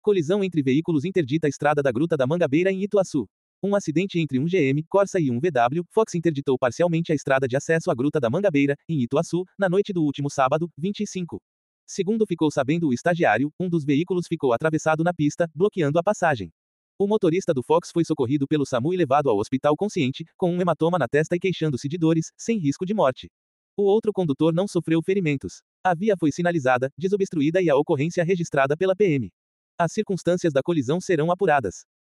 Colisão entre veículos interdita a estrada da Gruta da Mangabeira em Ituaçu. Um acidente entre um GM, Corsa e um VW, Fox interditou parcialmente a estrada de acesso à Gruta da Mangabeira, em Ituaçu, na noite do último sábado, 25. Segundo ficou sabendo o estagiário, um dos veículos ficou atravessado na pista, bloqueando a passagem. O motorista do Fox foi socorrido pelo SAMU e levado ao hospital consciente, com um hematoma na testa e queixando-se de dores, sem risco de morte. O outro condutor não sofreu ferimentos. A via foi sinalizada, desobstruída e a ocorrência registrada pela PM. As circunstâncias da colisão serão apuradas.